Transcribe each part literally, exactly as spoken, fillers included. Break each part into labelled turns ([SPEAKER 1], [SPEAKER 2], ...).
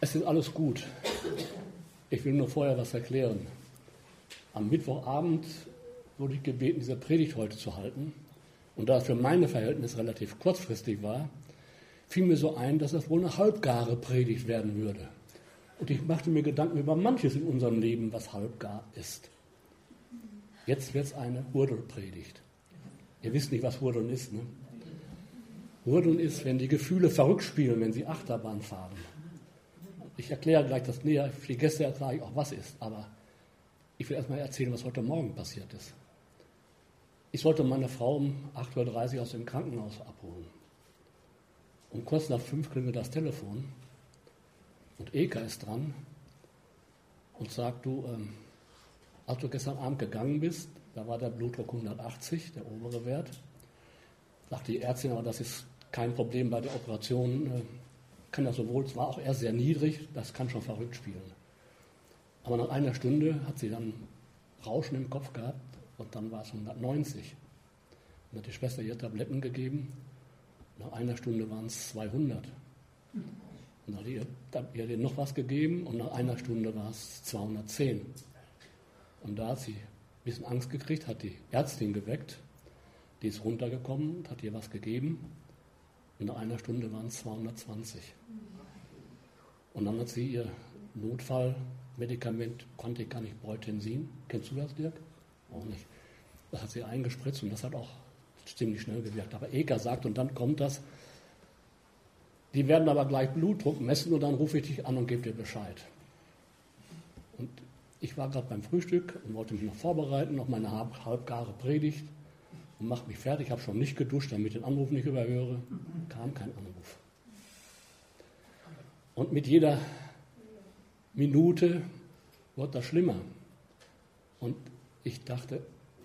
[SPEAKER 1] Es ist alles gut. Ich will nur vorher was erklären. Am Mittwochabend wurde ich gebeten, diese Predigt heute zu halten. Und da es für meine Verhältnisse relativ kurzfristig war, fiel mir so ein, dass das wohl eine halbgare Predigt werden würde. Und ich machte mir Gedanken über manches in unserem Leben, was halbgar ist. Jetzt wird es eine Hurdelpredigt. Ihr wisst nicht, was Hurdeln ist, ne? Hurdeln ist, wenn die Gefühle verrückt spielen, wenn sie Achterbahn fahren. Ich erkläre gleich das näher, für die Gäste erkläre ich auch, was ist, aber ich will erstmal erzählen, was heute Morgen passiert ist. Ich sollte meine Frau um acht Uhr dreißig aus dem Krankenhaus abholen. Um kurz nach fünf klingelt das Telefon und Eka ist dran und sagt, du, ähm, als du gestern Abend gegangen bist, da war der Blutdruck hundertachtzig, der obere Wert, sagt die Ärztin, aber das ist kein Problem bei der Operation, äh, kann das sowohl, es war auch erst sehr niedrig, das kann schon verrückt spielen. Aber nach einer Stunde hat sie dann Rauschen im Kopf gehabt und dann war es hundertneunzig. Dann hat die Schwester ihr Tabletten gegeben, nach einer Stunde waren es zweihundert. Und dann hat ihr, ihr ihr noch was gegeben und nach einer Stunde war es zweihundertzehn. Und da hat sie ein bisschen Angst gekriegt, hat die Ärztin geweckt, die ist runtergekommen und hat ihr was gegeben. Und nach einer Stunde waren es zweihundertzwanzig. Und dann hat sie ihr Notfallmedikament, konnte ich gar nicht, Breutensin. Kennst du das, Dirk? Auch nicht. Das hat sie eingespritzt und das hat auch ziemlich schnell gewirkt. Aber Eka sagt, und dann kommt das, die werden aber gleich Blutdruck messen und dann rufe ich dich an und gebe dir Bescheid. Und ich war gerade beim Frühstück und wollte mich noch vorbereiten auf meine halbgare Predigt und mache mich fertig. Ich habe schon nicht geduscht, damit ich den Anruf nicht überhöre. Kam kein Anruf. Und mit jeder Minute wurde das schlimmer. Und ich dachte,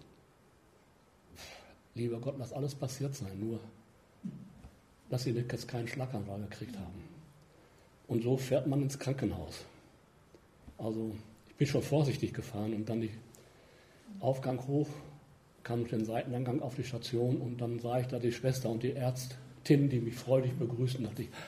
[SPEAKER 1] lieber Gott, lass alles passiert sein, nur dass sie jetzt keinen Schlaganfall gekriegt haben. Und so fährt man ins Krankenhaus. Also ich bin schon vorsichtig gefahren und dann den Aufgang hoch, kam durch den Seiteneingang auf die Station und dann sah ich da die Schwester und die Ärztin, die mich freudig begrüßten, dachte ich,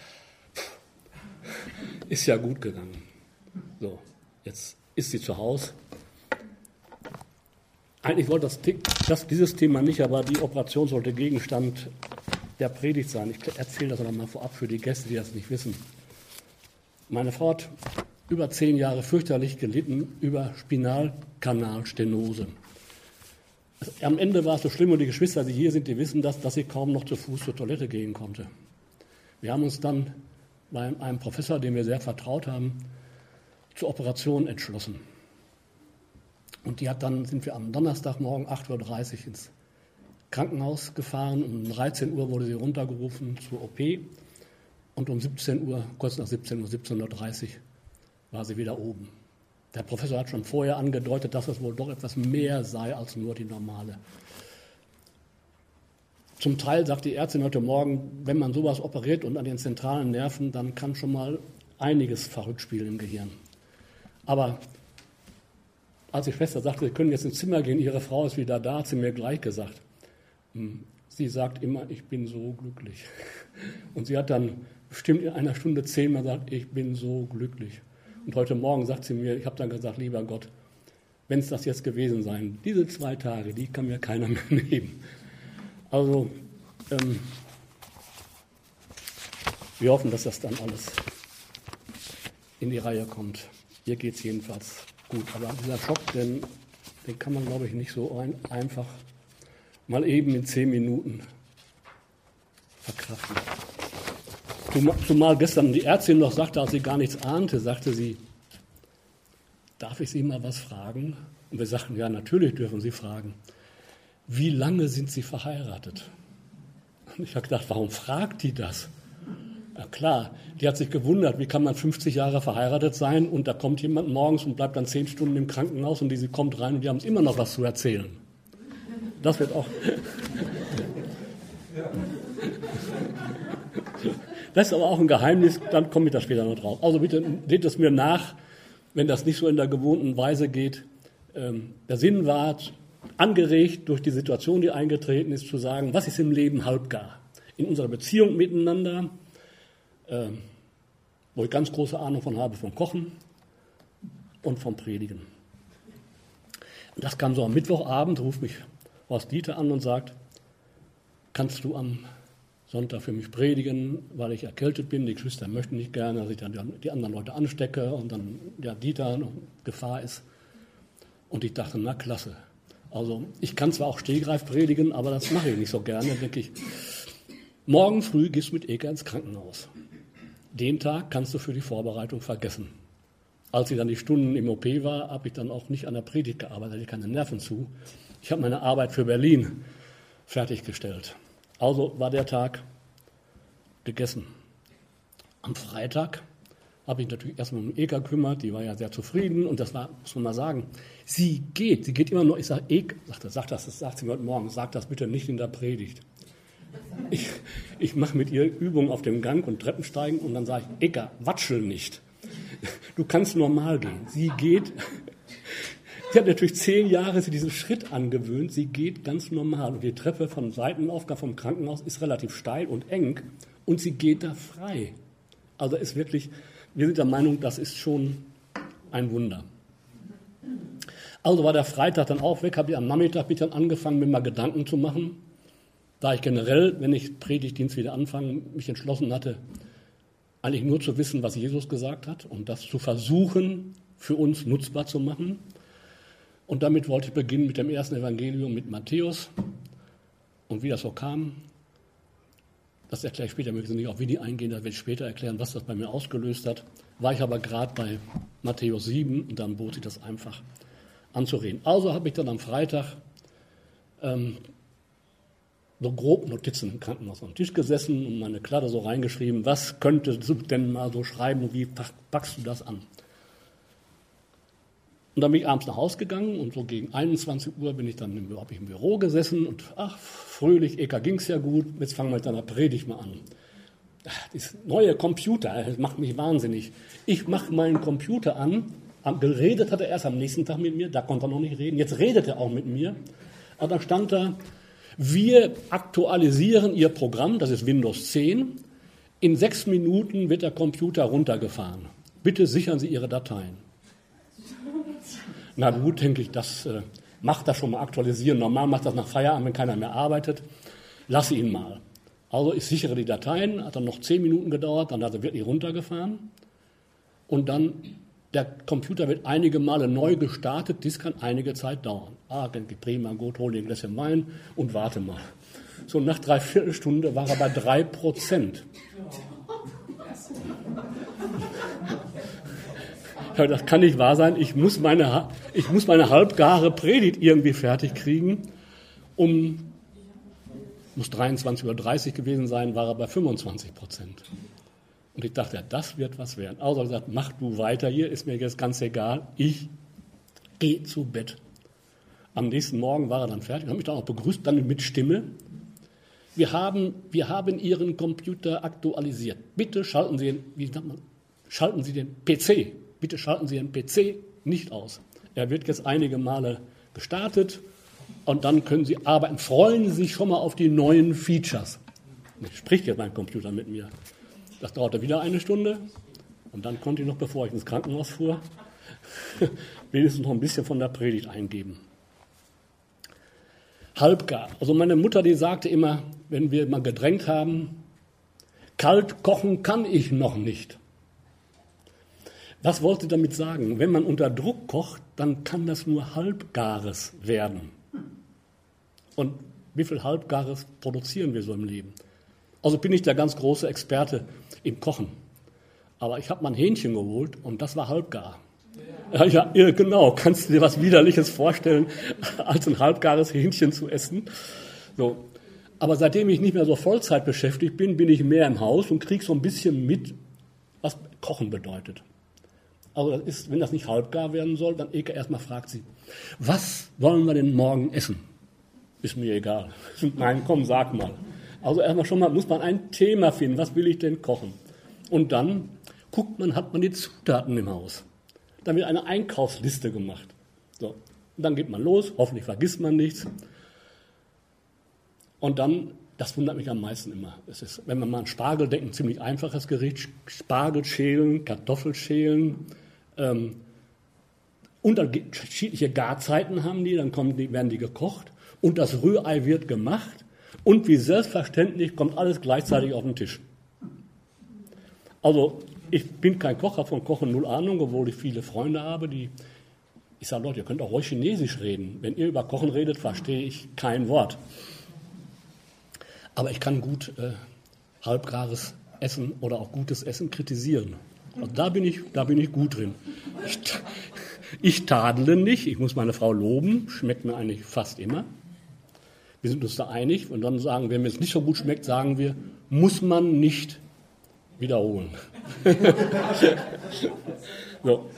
[SPEAKER 1] ist ja gut gegangen. So, jetzt ist sie zu Hause. Eigentlich wollte das, das, dieses Thema nicht, aber die Operation sollte Gegenstand der Predigt sein. Ich erzähle das aber mal vorab für die Gäste, die das nicht wissen. Meine Frau hat über zehn Jahre fürchterlich gelitten über Spinalkanalstenose. Am Ende war es so schlimm und die Geschwister, die hier sind, die wissen das, dass sie kaum noch zu Fuß zur Toilette gehen konnte. Wir haben uns dann bei einem Professor, dem wir sehr vertraut haben, zur Operation entschlossen. Und die hat dann, sind wir am Donnerstagmorgen acht Uhr dreißig ins Krankenhaus gefahren. Um dreizehn Uhr wurde sie runtergerufen zur O P. Und um siebzehn Uhr, kurz nach siebzehn Uhr, siebzehn Uhr dreißig, war sie wieder oben. Der Professor hat schon vorher angedeutet, dass es wohl doch etwas mehr sei als nur die normale. Zum Teil sagt die Ärztin heute Morgen, wenn man sowas operiert und an den zentralen Nerven, dann kann schon mal einiges verrückt spielen im Gehirn. Aber als die Schwester sagte, Sie können jetzt ins Zimmer gehen, Ihre Frau ist wieder da, hat sie mir gleich gesagt. Sie sagt immer, ich bin so glücklich. Und sie hat dann bestimmt in einer Stunde zehnmal gesagt, ich bin so glücklich. Und heute Morgen sagt sie mir, ich habe dann gesagt, lieber Gott, wenn es das jetzt gewesen sein, diese zwei Tage, die kann mir keiner mehr nehmen. Also, ähm, wir hoffen, dass das dann alles in die Reihe kommt. Hier geht es jedenfalls gut. Aber dieser Schock, den, den kann man, glaube ich, nicht so ein, einfach mal eben in zehn Minuten verkraften. Zumal gestern die Ärztin noch sagte, als sie gar nichts ahnte, sagte sie, darf ich Sie mal was fragen? Und wir sagten, ja, natürlich dürfen Sie fragen. Wie lange sind Sie verheiratet? Und ich habe gedacht, warum fragt die das? Ja klar, die hat sich gewundert, wie kann man fünfzig Jahre verheiratet sein und da kommt jemand morgens und bleibt dann zehn Stunden im Krankenhaus und diese kommt rein und die haben immer noch was zu erzählen. Das wird auch... Das ist aber auch ein Geheimnis, dann komme ich da später noch drauf. Also bitte seht es mir nach, wenn das nicht so in der gewohnten Weise geht. Ähm, der Sinn war, angeregt durch die Situation, die eingetreten ist, zu sagen, was ist im Leben halbgar? In unserer Beziehung miteinander, ähm, wo ich ganz große Ahnung von habe, vom Kochen und vom Predigen. Und das kam so am Mittwochabend, ruft mich Horst Dieter an und sagt, kannst du am Sonntag für mich predigen, weil ich erkältet bin, die Geschwister möchten nicht gerne, dass ich dann die anderen Leute anstecke und dann ja, Dieter noch Gefahr ist. Und ich dachte, na klasse. Also ich kann zwar auch Stehgreif predigen, aber das mache ich nicht so gerne, denke ich. Morgen früh gehst du mit Eka ins Krankenhaus. Den Tag kannst du für die Vorbereitung vergessen. Als ich dann die Stunden im O P war, habe ich dann auch nicht an der Predigt gearbeitet, hatte ich keine Nerven zu. Ich habe meine Arbeit für Berlin fertiggestellt. Also war der Tag gegessen. Am Freitag habe ich natürlich erstmal um Eka gekümmert, die war ja sehr zufrieden und das war, muss man mal sagen, sie geht, sie geht immer noch, ich sage, Eka, sagt, sag das, das sagt sie mir heute Morgen, sag das bitte nicht in der Predigt. Ich, ich mache mit ihr Übungen auf dem Gang und Treppensteigen und dann sage ich, Eka, watschel nicht. Du kannst normal gehen. Sie geht, sie hat natürlich zehn Jahre sie diesen Schritt angewöhnt, sie geht ganz normal. Und die Treppe vom Seitenaufgang vom Krankenhaus ist relativ steil und eng und sie geht da frei. Also ist wirklich, wir sind der Meinung, das ist schon ein Wunder. Also war der Freitag dann auch weg, habe ich am Nachmittag dann angefangen, mir mal Gedanken zu machen, da ich generell, wenn ich Predigtdienst wieder anfange, mich entschlossen hatte, eigentlich nur zu wissen, was Jesus gesagt hat und das zu versuchen, für uns nutzbar zu machen. Und damit wollte ich beginnen mit dem ersten Evangelium mit Matthäus. Und wie das so kam, das erkläre ich später, wir müssen nicht auf Winnie eingehen, da werde ich später erklären, was das bei mir ausgelöst hat. War ich aber gerade bei Matthäus sieben und dann bot sich das einfach anzureden. Also habe ich dann am Freitag ähm, so grob Notizen im Krankenhaus am Tisch gesessen und meine Kladde so reingeschrieben, was könntest du denn mal so schreiben und wie packst du das an? Und dann bin ich abends nach Hause gegangen und so gegen einundzwanzig Uhr bin ich dann im, hab ich im Büro gesessen und ach, fröhlich, Eka ging es ja gut, jetzt fangen wir mit deiner Predigt mal an. Das neue Computer, das macht mich wahnsinnig. Ich mache meinen Computer an, geredet hat er erst am nächsten Tag mit mir, da konnte er noch nicht reden, jetzt redet er auch mit mir. Aber da stand da, wir aktualisieren Ihr Programm, das ist Windows zehn. In sechs Minuten wird der Computer runtergefahren. Bitte sichern Sie Ihre Dateien. Na gut, denke ich, das äh, macht das schon mal aktualisieren. Normal macht das nach Feierabend, wenn keiner mehr arbeitet. Lasse ihn mal. Also ich sichere die Dateien, hat dann noch zehn Minuten gedauert, dann hat er wirklich runtergefahren. Und dann, der Computer wird einige Male neu gestartet, das kann einige Zeit dauern. Ah, denke ich, prima, gut, hol dir ein Gläschen Wein und warte mal. So nach dreiviertel Stunde war er bei drei Prozent. Ja, das kann nicht wahr sein, ich muss meine, ich muss meine halbgare Predigt irgendwie fertig kriegen. Um, muss dreiundzwanzig Uhr dreißig gewesen sein, war er bei fünfundzwanzig Prozent. Und ich dachte, ja, das wird was werden. Also habe ich gesagt, mach du weiter hier, ist mir jetzt ganz egal, ich gehe zu Bett. Am nächsten Morgen war er dann fertig, habe mich dann auch begrüßt, dann mit Stimme. Wir haben, wir haben Ihren Computer aktualisiert. Bitte schalten Sie, wie sagt man, schalten Sie den P C, bitte schalten Sie den P C nicht aus. Er wird jetzt einige Male gestartet und dann können Sie arbeiten. Freuen Sie sich schon mal auf die neuen Features. Spricht jetzt mein Computer mit mir. Das dauerte wieder eine Stunde und dann konnte ich noch, bevor ich ins Krankenhaus fuhr, wenigstens noch ein bisschen von der Predigt eingeben. Halbgar. Also meine Mutter, die sagte immer, wenn wir mal gedrängt haben, kalt kochen kann ich noch nicht. Was wollte sie damit sagen? Wenn man unter Druck kocht, dann kann das nur Halbgares werden. Und wie viel Halbgares produzieren wir so im Leben? Also bin ich der ganz große Experte im Kochen. Aber ich habe mal ein Hähnchen geholt und das war halbgar. Ja, ja, genau. Kannst du dir was Widerliches vorstellen, als ein halbgares Hähnchen zu essen? So. Aber seitdem ich nicht mehr so Vollzeit beschäftigt bin, bin ich mehr im Haus und kriege so ein bisschen mit, was Kochen bedeutet. Also das ist, wenn das nicht halbgar werden soll, dann Eka erstmal fragt sie, was wollen wir denn morgen essen? Ist mir egal. Nein, komm, sag mal. Also erstmal schon mal muss man ein Thema finden, was will ich denn kochen? Und dann guckt man, hat man die Zutaten im Haus. Dann wird eine Einkaufsliste gemacht. So. Und dann geht man los, hoffentlich vergisst man nichts. Und dann Das wundert mich am meisten immer. Es ist, wenn man mal an Spargel denkt, ein ziemlich einfaches Gericht. Spargel schälen, Kartoffel schälen, ähm, unterschiedliche Garzeiten haben die, dann kommen die, werden die gekocht und das Rührei wird gemacht und wie selbstverständlich kommt alles gleichzeitig auf den Tisch. Also ich bin kein Koch, habe von Kochen null Ahnung, obwohl ich viele Freunde habe, die, ich sage, Leute, ihr könnt auch ruhig Chinesisch reden. Wenn ihr über Kochen redet, verstehe ich kein Wort. Aber ich kann gut äh, halbgares Essen oder auch gutes Essen kritisieren. Also da bin ich, da bin ich gut drin. Ich, ich tadele nicht, ich muss meine Frau loben, schmeckt mir eigentlich fast immer. Wir sind uns da einig und dann sagen wir, wenn mir es nicht so gut schmeckt, sagen wir, muss man nicht wiederholen. So.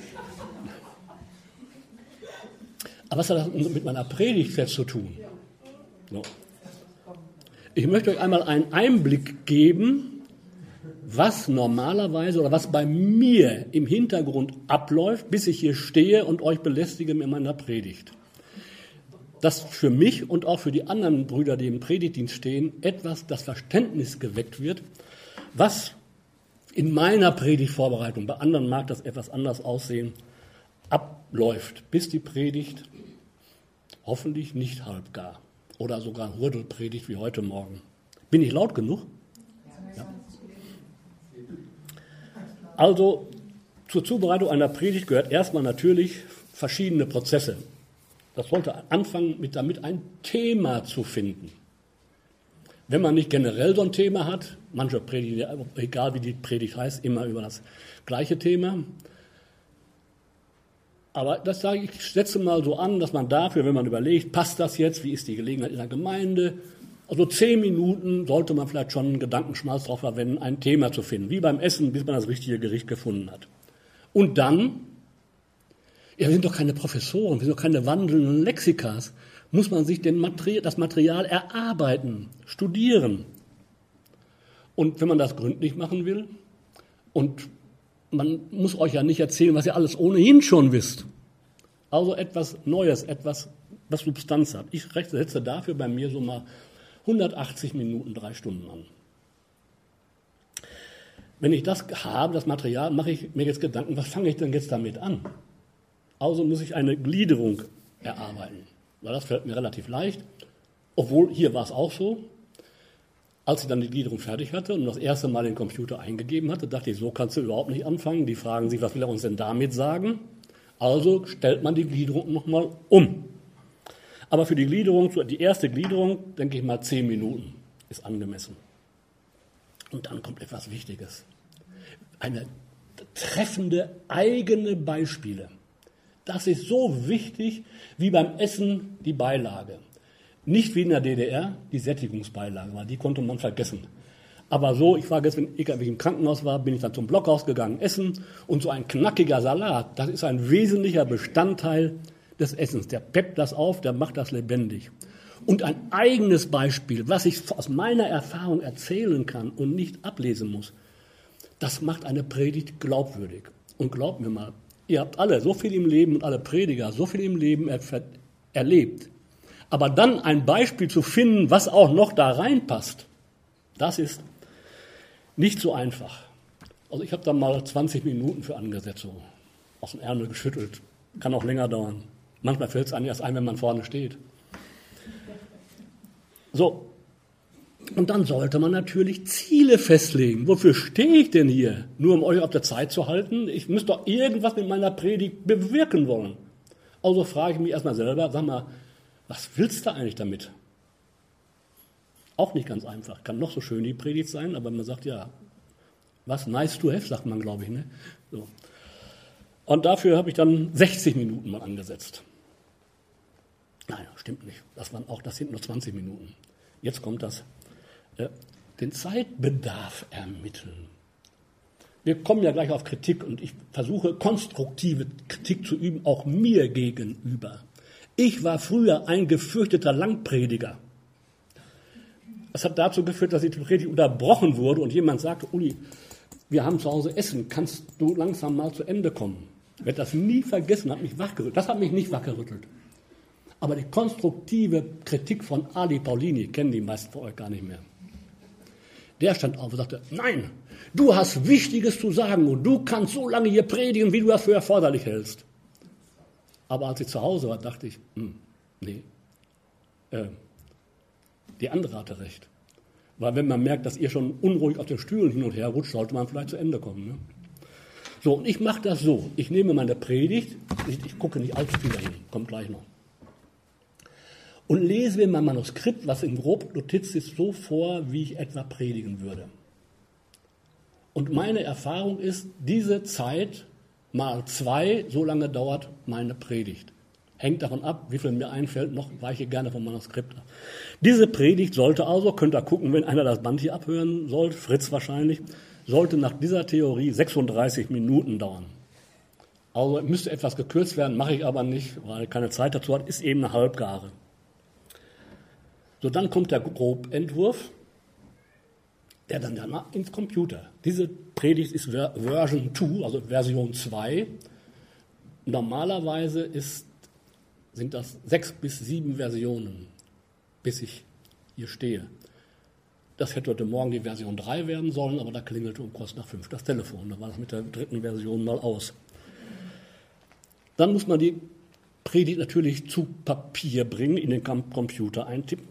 [SPEAKER 1] Aber was hat das mit meiner Predigt jetzt zu tun? So. Ich möchte euch einmal einen Einblick geben, was normalerweise oder was bei mir im Hintergrund abläuft, bis ich hier stehe und euch belästige mit meiner Predigt. Dass für mich und auch für die anderen Brüder, die im Predigtdienst stehen, etwas das Verständnis geweckt wird, was in meiner Predigtvorbereitung, bei anderen mag das etwas anders aussehen, abläuft, bis die Predigt hoffentlich nicht halbgar oder sogar Hurdelpredigt wie heute Morgen. Bin ich laut genug? Ja. Also zur Zubereitung einer Predigt gehört erstmal natürlich verschiedene Prozesse. Das sollte anfangen, mit damit ein Thema zu finden. Wenn man nicht generell so ein Thema hat, manche predigen, egal wie die Predigt heißt, immer über das gleiche Thema. Aber das sage ich, ich setze mal so an, dass man dafür, wenn man überlegt, passt das jetzt, wie ist die Gelegenheit in der Gemeinde, also zehn Minuten sollte man vielleicht schon einen Gedankenschmalz darauf verwenden, ein Thema zu finden, wie beim Essen, bis man das richtige Gericht gefunden hat. Und dann, ja, wir sind doch keine Professoren, wir sind doch keine wandelnden Lexikas, muss man sich den Materi- das Material erarbeiten, studieren. Und wenn man das gründlich machen will, und man muss euch ja nicht erzählen, was ihr alles ohnehin schon wisst. Also etwas Neues, etwas, was Substanz hat. Ich setze dafür bei mir so mal hundertachtzig Minuten, drei Stunden an. Wenn ich das habe, das Material, mache ich mir jetzt Gedanken, was fange ich denn jetzt damit an? Also muss ich eine Gliederung erarbeiten. Weil das fällt mir relativ leicht. Obwohl, hier war es auch so. Als ich dann die Gliederung fertig hatte und das erste Mal den Computer eingegeben hatte, dachte ich, so kannst du überhaupt nicht anfangen. Die fragen sich, was will er uns denn damit sagen? Also stellt man die Gliederung nochmal um. Aber für die Gliederung, die erste Gliederung, denke ich mal, zehn Minuten ist angemessen. Und dann kommt etwas Wichtiges. Eine treffende eigene Beispiele. Das ist so wichtig wie beim Essen die Beilage. Nicht wie in der D D R, die Sättigungsbeilage, weil die konnte man vergessen. Aber so, ich war gestern, wenn ich im Krankenhaus war, bin ich dann zum Blockhaus gegangen, essen. Und so ein knackiger Salat, das ist ein wesentlicher Bestandteil des Essens. Der peppt das auf, der macht das lebendig. Und ein eigenes Beispiel, was ich aus meiner Erfahrung erzählen kann und nicht ablesen muss, das macht eine Predigt glaubwürdig. Und glaubt mir mal, ihr habt alle so viel im Leben und alle Prediger so viel im Leben er- erlebt. Aber dann ein Beispiel zu finden, was auch noch da reinpasst, das ist nicht so einfach. Also ich habe da mal zwanzig Minuten für angesetzt, so aus dem Ärmel geschüttelt. Kann auch länger dauern. Manchmal fällt es einem erst ein, wenn man vorne steht. So, und dann sollte man natürlich Ziele festlegen. Wofür stehe ich denn hier? Nur um euch auf der Zeit zu halten? Ich müsste doch irgendwas mit meiner Predigt bewirken wollen. Also frage ich mich erstmal selber, sag mal, was willst du eigentlich damit? Auch nicht ganz einfach. Kann noch so schön die Predigt sein, aber man sagt ja, was nice to have, sagt man, glaube ich. Ne? So. Und dafür habe ich dann sechzig Minuten mal angesetzt. Nein, stimmt nicht. Das waren auch, das sind nur zwanzig Minuten. Jetzt kommt das. Äh, den Zeitbedarf ermitteln. Wir kommen ja gleich auf Kritik und ich versuche konstruktive Kritik zu üben, auch mir gegenüber. Ich war früher ein gefürchteter Langprediger. Das hat dazu geführt, dass die Predigt unterbrochen wurde und jemand sagte, Uli, wir haben zu Hause Essen, kannst du langsam mal zu Ende kommen? Ich werde das nie vergessen, hat mich wachgerüttelt. Das hat mich nicht wachgerüttelt. Aber die konstruktive Kritik von Ali Paulini kennen die meisten von euch gar nicht mehr. Der stand auf und sagte, nein, du hast Wichtiges zu sagen und du kannst so lange hier predigen, wie du das für erforderlich hältst. Aber als ich zu Hause war, dachte ich, hm, nee, äh, die andere hatte recht. Weil wenn man merkt, dass ihr schon unruhig auf den Stühlen hin und her rutscht, sollte man vielleicht zu Ende kommen. Ne? So, und ich mache das so. Ich nehme meine Predigt, ich, ich gucke nicht allzu viel dahin, kommt gleich noch. Und lese mir mein Manuskript, was in grob Notiz ist, so vor, wie ich etwa predigen würde. Und meine Erfahrung ist, diese Zeit mal zwei, so lange dauert meine Predigt. Hängt davon ab, wie viel mir einfällt, noch weiche gerne vom Manuskript ab. Diese Predigt sollte also, könnt ihr gucken, wenn einer das Band hier abhören soll, Fritz wahrscheinlich, sollte nach dieser Theorie sechsunddreißig Minuten dauern. Also müsste etwas gekürzt werden, mache ich aber nicht, weil keine Zeit dazu hat, ist eben eine Halbgare. So, dann kommt der Grobentwurf, der dann danach ins Computer. Diese Predigt ist Version zwei, also Version zwei. Normalerweise ist, sind das sechs bis sieben Versionen, bis ich hier stehe. Das hätte heute Morgen die Version drei werden sollen, aber da klingelte um kurz nach fünf das Telefon. Da war das mit der dritten Version mal aus. Dann muss man die Predigt natürlich zu Papier bringen, in den Computer eintippen.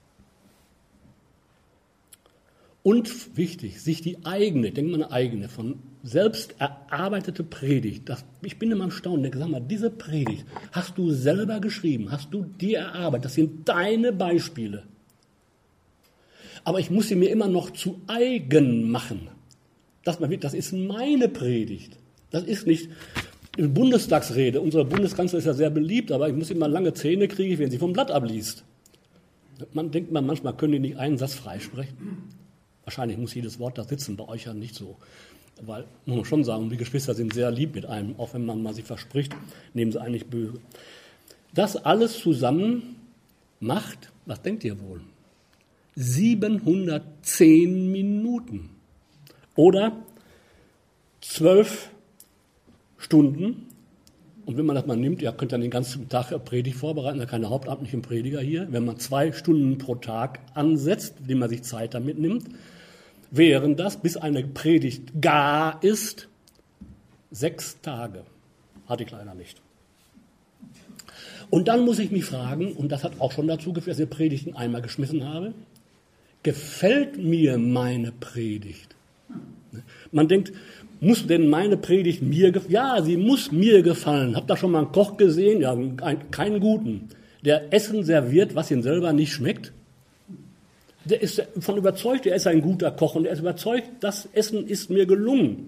[SPEAKER 1] Und wichtig, sich die eigene, denke mal eine eigene, von selbst erarbeitete Predigt, das, ich bin immer erstaunt, denke, sag mal, diese Predigt hast du selber geschrieben, hast du dir erarbeitet, das sind deine Beispiele. Aber ich muss sie mir immer noch zu eigen machen. Das, das ist meine Predigt. Das ist nicht eine Bundestagsrede. Unsere Bundeskanzlerin ist ja sehr beliebt, aber ich muss immer lange Zähne kriegen, wenn sie vom Blatt abliest. Man denkt man, manchmal können die nicht einen Satz freisprechen. Wahrscheinlich muss jedes Wort da sitzen, bei euch ja nicht so. Weil, muss man schon sagen, die Geschwister sind sehr lieb mit einem, auch wenn man mal sich verspricht, nehmen sie eigentlich böse. Das alles zusammen macht, was denkt ihr wohl? siebenhundertzehn Minuten. Oder zwölf Stunden. Und wenn man das mal nimmt, ihr könnt dann den ganzen Tag Predigt vorbereiten, da keine hauptamtlichen Prediger hier. Wenn man zwei Stunden pro Tag ansetzt, indem man sich Zeit damit nimmt, wären das, bis eine Predigt gar ist, sechs Tage. Hatte ich leider nicht. Und dann muss ich mich fragen, und das hat auch schon dazu geführt, dass ich Predigten einmal geschmissen habe, gefällt mir meine Predigt? Man denkt, muss denn meine Predigt mir gefallen? Ja, sie muss mir gefallen. Habt ihr schon mal einen Koch gesehen? Ja, keinen guten. Der Essen serviert, was ihm selber nicht schmeckt. Der ist davon überzeugt, er ist ein guter Koch und er ist überzeugt, das Essen ist mir gelungen.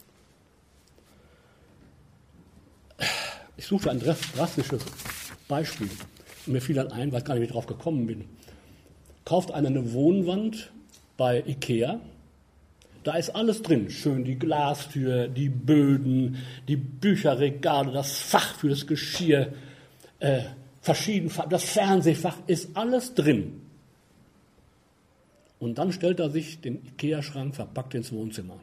[SPEAKER 1] Ich suchte ein drastisches Beispiel. Mir fiel dann ein, weil ich gar nicht mehr drauf gekommen bin. Kauft einer eine Wohnwand bei Ikea. Da ist alles drin. Schön die Glastür, die Böden, die Bücherregale, das Fach für das Geschirr, äh, verschiedenfach, das Fernsehfach ist alles drin. Und dann stellt er sich den Ikea-Schrank verpackt ins Wohnzimmer.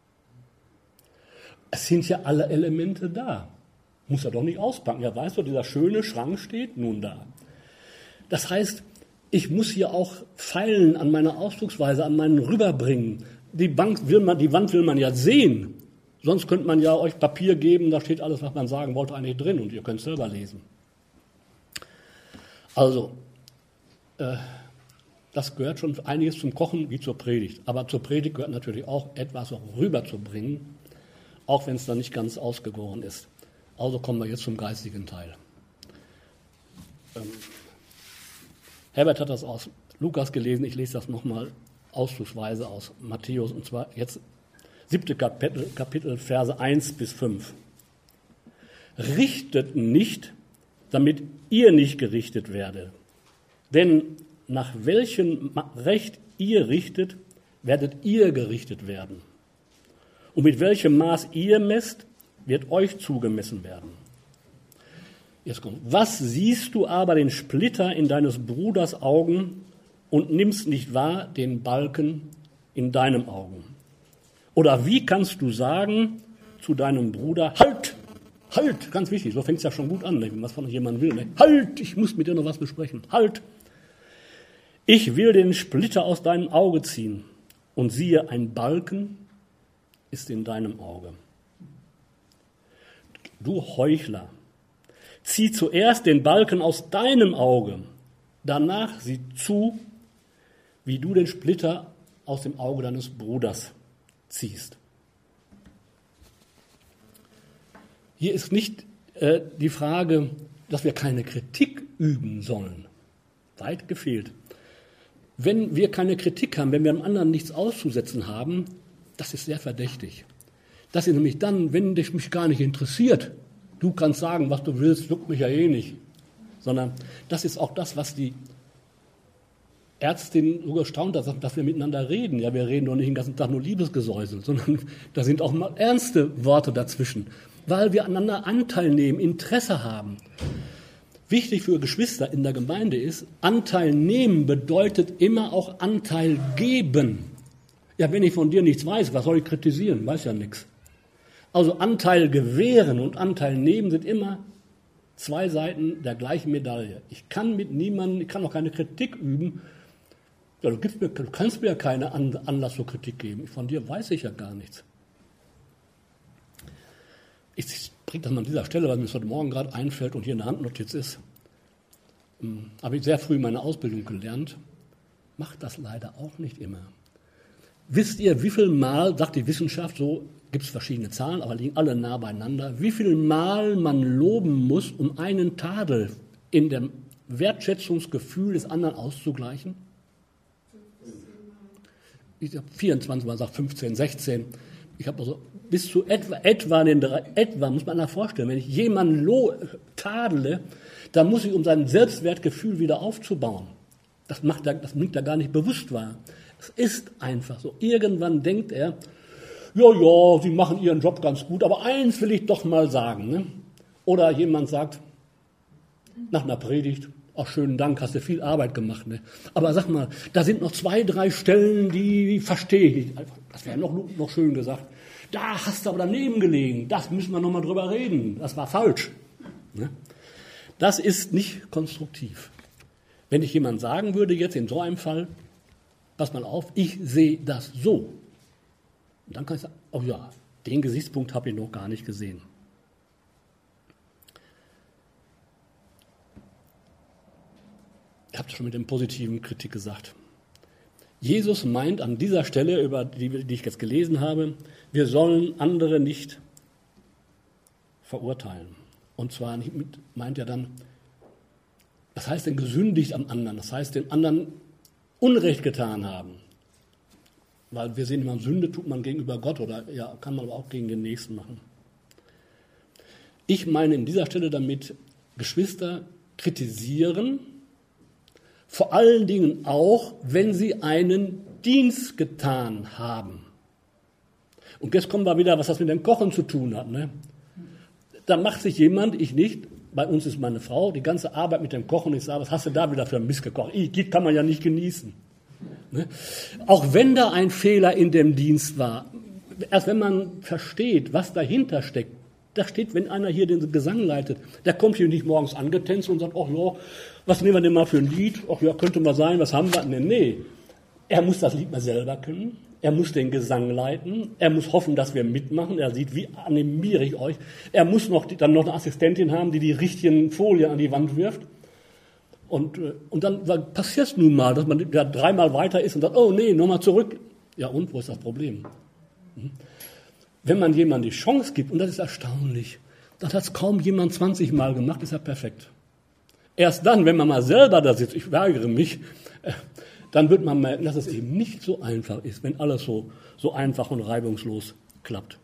[SPEAKER 1] Es sind ja alle Elemente da. Muss er doch nicht auspacken. Ja, weißt du, dieser schöne Schrank steht nun da. Das heißt, ich muss hier auch feilen an meiner Ausdrucksweise, an meinen Rüberbringen. Die, Bank will man, die Wand will man ja sehen. Sonst könnte man ja euch Papier geben, da steht alles, was man sagen wollte, eigentlich drin und ihr könnt es selber lesen. Also, äh, das gehört schon einiges zum Kochen wie zur Predigt. Aber zur Predigt gehört natürlich auch etwas auch rüberzubringen, auch wenn es dann nicht ganz ausgegoren ist. Also kommen wir jetzt zum geistigen Teil. Ähm, Herbert hat das aus Lukas gelesen, ich lese das nochmal ausdrucksweise aus Matthäus, und zwar jetzt siebte Kapitel, Kapitel, Verse eins bis fünf. Richtet nicht, damit ihr nicht gerichtet werdet. Denn nach welchem Recht ihr richtet, werdet ihr gerichtet werden. Und mit welchem Maß ihr messt, wird euch zugemessen werden. Jetzt kommt, was siehst du aber den Splitter in deines Bruders Augen und nimmst nicht wahr den Balken in deinem Augen? Oder wie kannst du sagen zu deinem Bruder, halt, halt, ganz wichtig, so fängt es ja schon gut an, wenn man was von jemandem will, ne? Halt, ich muss mit dir noch was besprechen, halt. Ich will den Splitter aus deinem Auge ziehen. und siehe, ein Balken ist in deinem Auge. Du Heuchler, zieh zuerst den Balken aus deinem Auge, danach sieh zu, wie du den Splitter aus dem Auge deines Bruders ziehst. Hier ist nicht äh, die Frage, dass wir keine Kritik üben sollen. Weit gefehlt. Wenn wir keine Kritik haben, wenn wir dem anderen nichts auszusetzen haben, das ist sehr verdächtig. Das ist nämlich dann, wenn dich mich gar nicht interessiert, du kannst sagen, was du willst, juckt mich ja eh nicht. Sondern das ist auch das, was die Ärztin so gestaunt hat, dass wir miteinander reden. Ja, wir reden doch nicht den ganzen Tag nur Liebesgesäusel, sondern da sind auch mal ernste Worte dazwischen, weil wir aneinander Anteil nehmen, Interesse haben. Wichtig für Geschwister in der Gemeinde ist, Anteil nehmen bedeutet immer auch Anteil geben. Ja, wenn ich von dir nichts weiß, was soll ich kritisieren? Weiß ja nichts. Also Anteil gewähren und Anteil nehmen sind immer zwei Seiten der gleichen Medaille. Ich kann mit niemandem, ich kann auch keine Kritik üben. Ja, du, gibst mir, du kannst mir ja keinen Anlass zur Kritik geben. Von dir weiß ich ja gar nichts. Ich bringe das mal an dieser Stelle, weil mir das heute Morgen gerade einfällt und hier eine Handnotiz ist. Hm, habe ich sehr früh meine Ausbildung gelernt. Macht das leider auch nicht immer. Wisst ihr, wie viel Mal, sagt die Wissenschaft, so gibt es verschiedene Zahlen, aber liegen alle nah beieinander, wie viel Mal man loben muss, um einen Tadel in dem Wertschätzungsgefühl des anderen auszugleichen? Ich habe vierundzwanzig Mal, sagt fünfzehn, sechzehn. Ich habe also bis zu etwa, etwa, den, etwa, muss man sich vorstellen, wenn ich jemanden lo, tadele, dann muss ich, um sein Selbstwertgefühl wieder aufzubauen. Das, macht er, das nimmt er gar nicht bewusst wahr. Es ist einfach so. Irgendwann denkt er, ja, ja, Sie machen Ihren Job ganz gut, aber eins will ich doch mal sagen. Ne? Oder jemand sagt, nach einer Predigt, ach, schönen Dank, hast du viel Arbeit gemacht. Ne? Aber sag mal, da sind noch zwei, drei Stellen, die verstehe ich nicht. Das wäre noch, noch schön gesagt. Da hast du aber daneben gelegen. Das müssen wir noch mal drüber reden. Das war falsch. Ne? Das ist nicht konstruktiv. Wenn ich jemand sagen würde, jetzt in so einem Fall, pass mal auf, ich sehe das so. Und dann kann ich sagen, oh ja, den Gesichtspunkt habe ich noch gar nicht gesehen. Ich habe es schon mit dem positiven Kritik gesagt. Jesus meint an dieser Stelle, über die, die ich jetzt gelesen habe, wir sollen andere nicht verurteilen. Und zwar nicht mit, meint er dann, das heißt denn gesündigt am anderen, das heißt den anderen Unrecht getan haben. Weil wir sehen immer, Sünde tut man gegenüber Gott oder ja, kann man aber auch gegen den Nächsten machen. Ich meine in dieser Stelle damit, Geschwister kritisieren, vor allen Dingen auch, wenn sie einen Dienst getan haben. Und jetzt kommen wir wieder, was das mit dem Kochen zu tun hat. Ne? Da macht sich jemand, ich nicht, bei uns ist meine Frau, die ganze Arbeit mit dem Kochen, ich sage, was hast du da wieder für ein Mist gekocht? Das kann man ja nicht genießen. Ne? Auch wenn da ein Fehler in dem Dienst war, erst wenn man versteht, was dahinter steckt, da steht, wenn einer hier den Gesang leitet, der kommt hier nicht morgens angetänzt und sagt, ach ja, was nehmen wir denn mal für ein Lied? Ach ja, könnte mal sein, was haben wir? Nee, nee. Er muss das Lied mal selber können, er muss den Gesang leiten, er muss hoffen, dass wir mitmachen, er sieht, wie animiere ich euch. Er muss noch, dann noch eine Assistentin haben, die die richtigen Folien an die Wand wirft. Und, und dann passiert es nun mal, dass man ja dreimal weiter ist und sagt, oh nee, nochmal zurück. Ja und, wo ist das Problem? Hm? Wenn man jemandem die Chance gibt, und das ist erstaunlich, das hat es kaum jemand zwanzig Mal gemacht, ist er perfekt. Erst dann, wenn man mal selber da sitzt, ich weigere mich, dann wird man merken, dass es eben nicht so einfach ist, wenn alles so, so einfach und reibungslos klappt.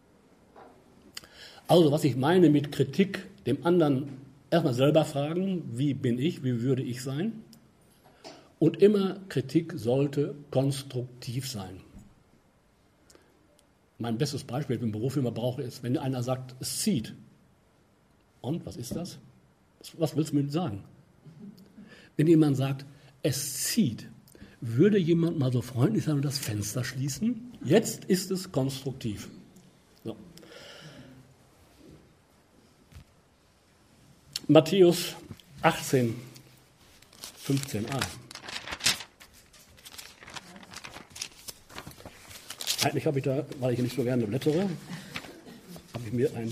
[SPEAKER 1] Also, was ich meine mit Kritik, dem anderen erstmal selber fragen, wie bin ich, wie würde ich sein? Und immer, Kritik sollte konstruktiv sein. Mein bestes Beispiel, wenn ich im Beruf immer brauche, ist, wenn einer sagt, es zieht. Und, was ist das? Was willst du mir sagen? Wenn jemand sagt, es zieht, würde jemand mal so freundlich sein und das Fenster schließen? Jetzt ist es konstruktiv. So. Matthäus achtzehn, fünfzehn a. Eigentlich habe ich da, weil ich nicht so gerne blättere, habe ich mir ein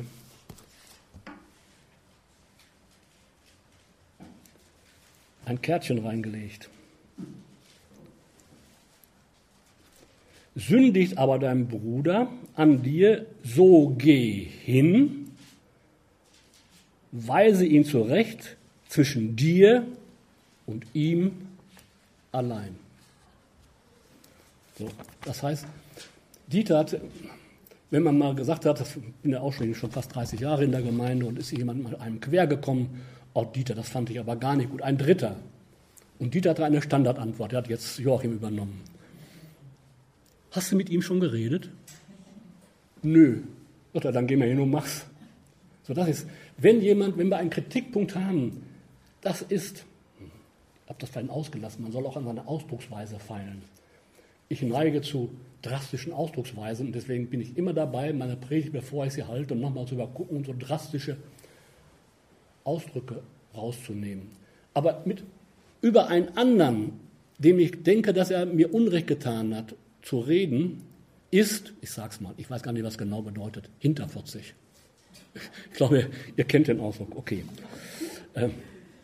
[SPEAKER 1] ein Kärtchen reingelegt. Sündigt aber dein Bruder an dir, so geh hin, weise ihn zurecht zwischen dir und ihm allein. So, das heißt, Dieter hat, wenn man mal gesagt hat, ich bin ja auch schon, schon fast dreißig Jahre in der Gemeinde und ist jemand mal einem quer gekommen, oh Dieter, das fand ich aber gar nicht gut, ein Dritter. Und Dieter hatte eine Standardantwort, er hat jetzt Joachim übernommen. Hast du mit ihm schon geredet? Nö. Oder dann geh mal hin und mach's. So, das ist, wenn jemand, wenn wir einen Kritikpunkt haben, das ist, ich habe das vorhin ausgelassen, man soll auch an seiner Ausdrucksweise feilen. Ich neige zu drastischen Ausdrucksweisen und deswegen bin ich immer dabei, meine Predigt, bevor ich sie halte, um nochmal zu übergucken und so drastische Ausdrücke rauszunehmen. Aber mit über einen anderen, dem ich denke, dass er mir Unrecht getan hat, zu reden, ist, ich sag's mal, ich weiß gar nicht, was genau bedeutet, hinterfotzig. Ich glaube, ihr kennt den Ausdruck, okay. Ähm,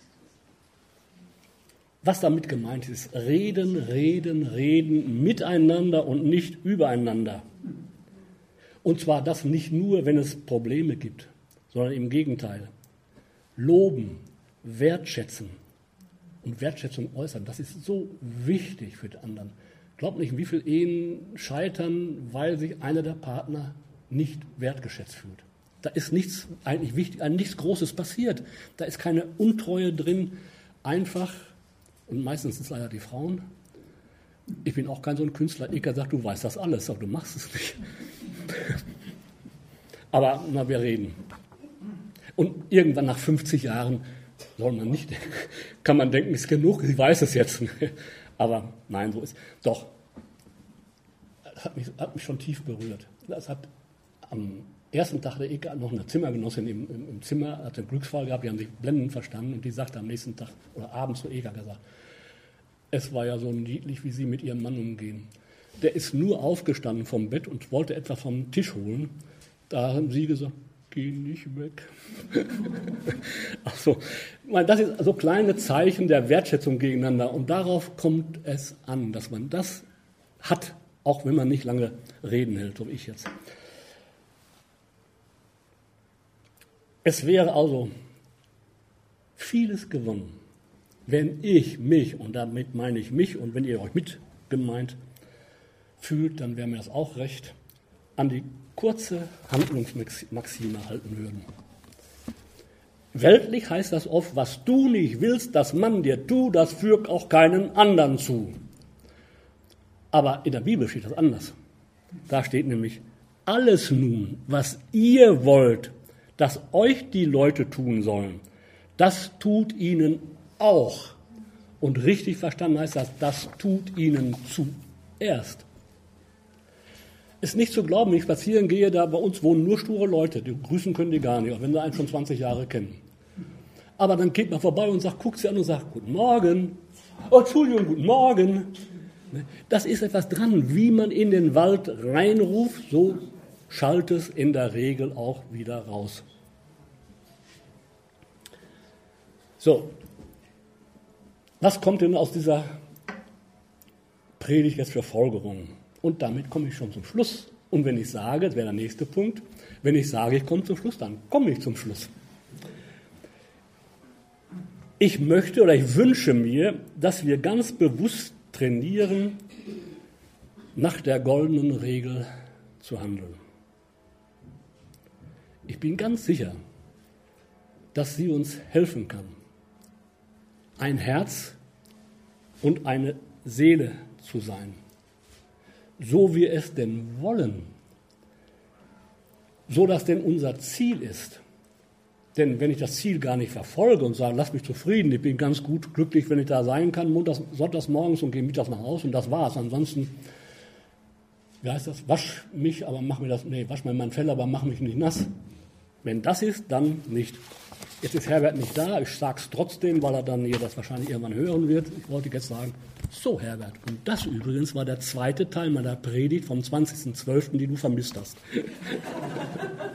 [SPEAKER 1] was damit gemeint ist, reden, reden, reden miteinander und nicht übereinander. Und zwar das nicht nur, wenn es Probleme gibt, sondern im Gegenteil. Loben, wertschätzen und Wertschätzung äußern, das ist so wichtig für den anderen. Glaubt nicht, wie viele Ehen scheitern, weil sich einer der Partner nicht wertgeschätzt fühlt. Da ist nichts eigentlich wichtig, nichts Großes passiert. Da ist keine Untreue drin. Einfach, und meistens sind es leider die Frauen. Ich bin auch kein so ein Künstler. Eka sagt, du weißt das alles, aber du machst es nicht. Aber na, wir reden. Und irgendwann nach fünfzig Jahren soll man nicht, kann man denken, ist genug, ich weiß es jetzt. Aber nein, so ist. Doch, das hat mich, hat mich schon tief berührt. Das hat am ersten Tag der Eka noch eine Zimmergenossin im, im, im Zimmer, hat einen Glücksfall gehabt, die haben sich blendend verstanden und die sagte am nächsten Tag oder abends zu Eka gesagt, es war ja so niedlich, wie sie mit ihrem Mann umgehen. Der ist nur aufgestanden vom Bett und wollte etwas vom Tisch holen. Da haben sie gesagt, geh nicht weg. Also, das sind so kleine Zeichen der Wertschätzung gegeneinander und darauf kommt es an, dass man das hat, auch wenn man nicht lange reden hält, so wie ich jetzt. Es wäre also vieles gewonnen, wenn ich mich, und damit meine ich mich, und wenn ihr euch mit gemeint fühlt, dann wäre mir das auch recht, an die kurze Handlungsmaxime halten würden. Weltlich heißt das oft, was du nicht willst, dass man dir tut, das fügt auch keinen anderen zu. Aber in der Bibel steht das anders. Da steht nämlich, alles nun, was ihr wollt, dass euch die Leute tun sollen, das tut ihnen auch. Und richtig verstanden heißt das, das tut ihnen zuerst. Ist nicht zu glauben, wenn ich spazieren gehe, da bei uns wohnen nur sture Leute, die grüßen können die gar nicht, auch wenn sie einen schon zwanzig Jahre kennen. Aber dann geht man vorbei und sagt, guckt sie an und sagt, guten Morgen, oh, Entschuldigung, guten Morgen. Das ist etwas dran, wie man in den Wald reinruft, so schallt es in der Regel auch wieder raus. So, was kommt denn aus dieser Predigt jetzt für Folgerungen? Und damit komme ich schon zum Schluss. Und wenn ich sage, das wäre der nächste Punkt, wenn ich sage, ich komme zum Schluss, dann komme ich zum Schluss. Ich möchte oder ich wünsche mir, dass wir ganz bewusst trainieren, nach der goldenen Regel zu handeln. Ich bin ganz sicher, dass sie uns helfen kann, ein Herz und eine Seele zu sein. So wir es denn wollen, so dass denn unser Ziel ist. Denn wenn ich das Ziel gar nicht verfolge und sage, lass mich zufrieden, ich bin ganz gut glücklich, wenn ich da sein kann, montags, sonntags morgens und gehe mittags nach Hause und das war's. Ansonsten, wie heißt das, wasch mich, aber mach mir das, nee, wasch mir mein Fell, aber mach mich nicht nass. Wenn das ist, dann nicht. Jetzt ist Herbert nicht da, ich sage es trotzdem, weil er dann hier das wahrscheinlich irgendwann hören wird. Ich wollte jetzt sagen, so Herbert, und das übrigens war der zweite Teil meiner Predigt vom zwanzigsten zwölften, die du vermisst hast.